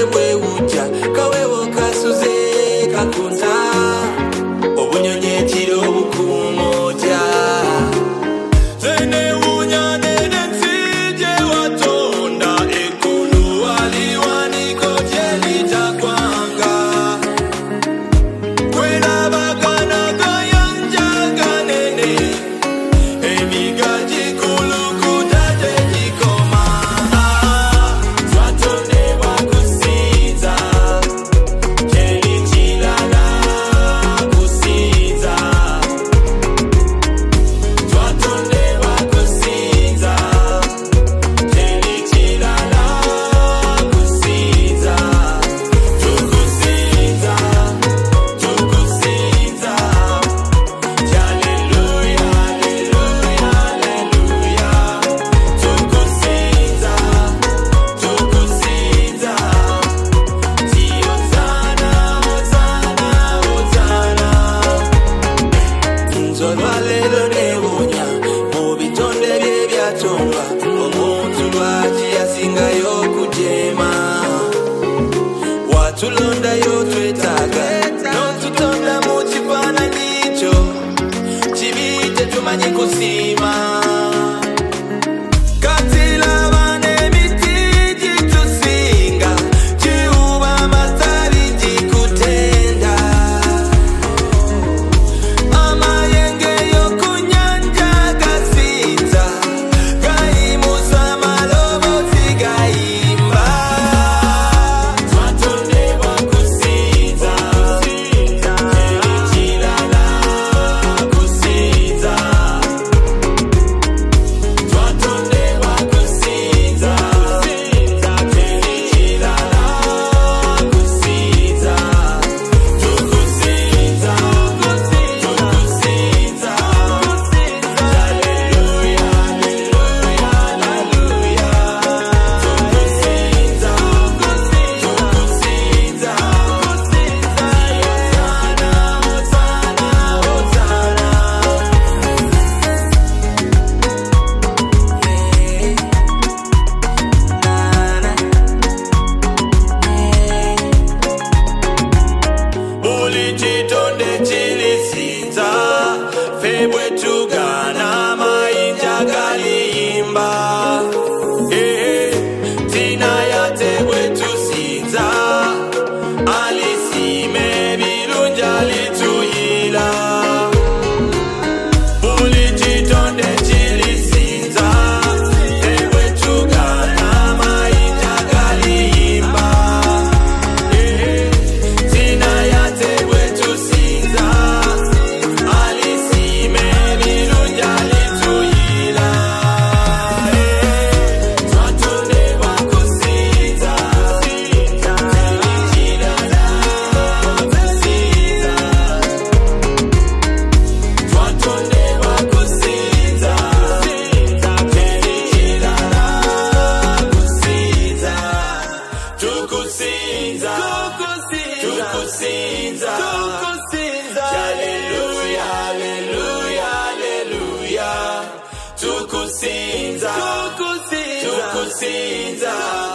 bwe uja kawewo kasuze kakunta obunyonyetiro bukumoja zene unyane nensije watonda ekulu waliwaniko jelita kwanga kwela bagana gayanja ganene emigaji kulukuta tejikoma twatonde wakusiza jelichilala kusiza twatonde wakusiza jelichilala kusiza tukusiza tukusiza haleluya haleluya haleluya tukusiza tukusiza tiyozana ozana ozana nzolwa lelo nebunya mu bitonde bye byatondwa omuntu lwaki yasingayo okujema watulondayo twetaaga n'otutonda mu kifaananyi kyo kibi tetumanyi kusiima kati laba n'emiti gitusinga giwuba amatabi gikutenda amayenge y'okunyanja gasinza gayimusa amaloboozi gayimba twatonde wakusinza ekirala kusinza twatonde wakusinza ekirala kusinza tukusinza tukusinza haleluya haleluya haleluya tukusinza tukusinza buli kitonde kilisinza febwe tugana mayinja galiyimba tina yate bwe tusinza alisime birunja lituyila buli kitonde kilisinza febwe tugana mayinja galiyimba tina yate bwe tusinza alisime birunja lituyila twatonde wakusinza ekirala kusinza twatonde wakusinza ekirala kusinza tukusinza tukusinza haleluya haleluya haleluya tukusinza tukusinza